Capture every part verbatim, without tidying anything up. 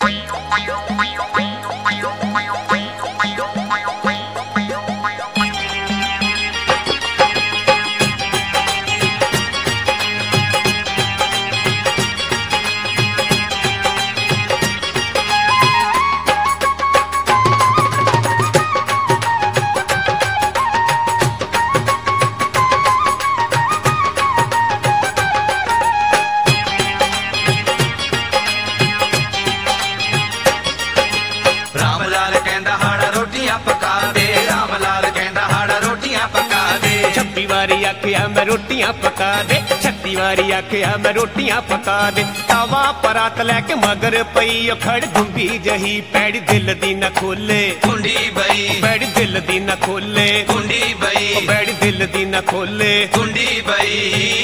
आखिया मैं रोटियां पका दे, छत्ती वारी आखिया मैं रोटियां पका दे। तवा परात लैके मगर पई खड़ गुंबी जही, पैड़ी दिल दी न खोले कुंडी बई, पैड़ी दिल दी न खोले कुंडी बई, पैड़ी दिल दी न खोले कुंडी बई।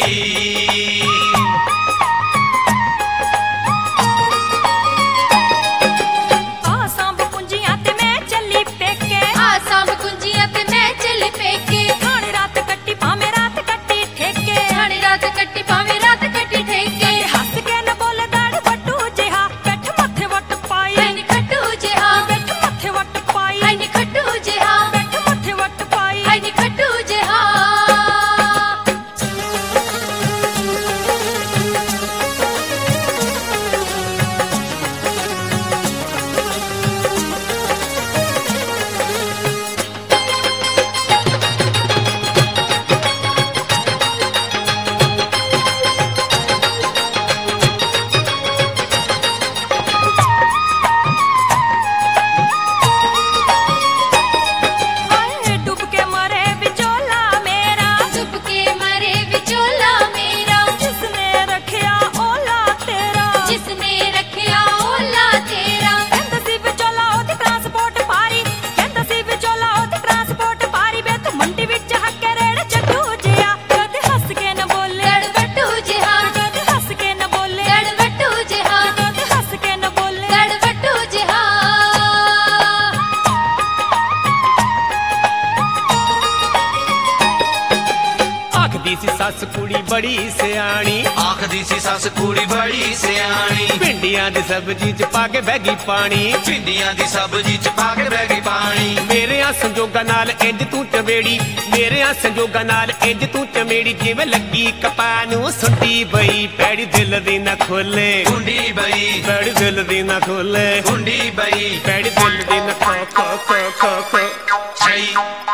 सस कुड़ी बड़ी सियाणी, आखदी सी सस कुड़ी बड़ी सियाणी। भिंडियां दी सब्जी च पाके बैगी पानी, भिंडियां दी सब्जी च पाके बैगी पानी। मेरे आ संजोगा नाल इंज तू चमेड़ी, मेरे आ संजोगा नाल इंज तू चमेड़ी। जिवें लगी कपा नूं सुंडी बई, पैड़ी दिल दी न खोले कुंडी बई, पैड़ी दिल दी न खोले कुंडी बई, पैड़ी दिल दी न खो खो खो खो खो छई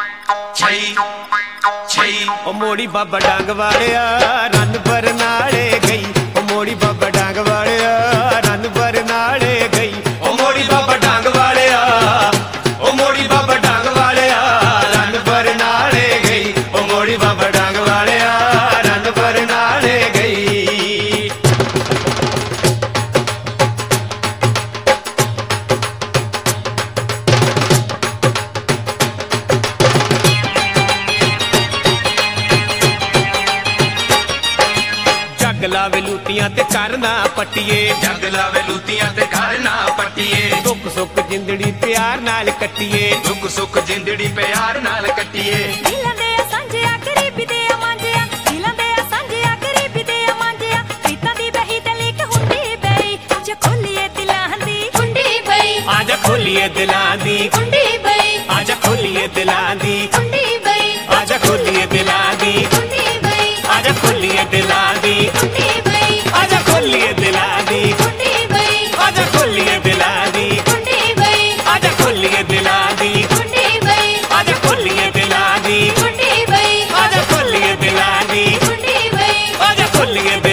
छई छई। ओ मोड़ी बाबा डांग वालिया रन बरनाले गई, ओ मोड़ी बाबा डांग वालिया रन बरनाले गई। ओ मोड़ी बाबा डांग वालिया, ओ मोड़ी बाबा डांग वालिया रन बरनाले गई, ओ मोड़ी बाबा डांग वालिया रन बरनाले गई। जग लावे लूतियां ते करना पट्टिए, जग लावे लूतियां ते करना पट्टिए। दुख सुख जिंदड़ी प्यार नाल कट्टिए, दुख सुख जिंदड़ी प्यार नाल कट्टिए। दिलां दे सांझिया गरीबी दे मांजिया, दिलां दे सांझिया गरीबी दे मांजिया। प्रीतां दी बही ते लीक हुंदी बई, आजा खोलिए दिलां दी कुंडी बई, आजा खोलिए दिलां दी कुंडी बई, आजा खोलिए दिलां दी कुंडी बई, आजा खोलिए दिलां दी कुंडी बई, आजा खोलिए दिलां दी कुंडी बई, आजा खोलिए दिलां दी कुंडी बई, आजा खोलिए दिलां दी कुंडी बई, आजा खोलिए दिलां दी कुंडी बई, आजा खोलिए दिलां दी कुंडी बई, आजा खोलिए दिलां दी कुंडी बई, आजा खोलिए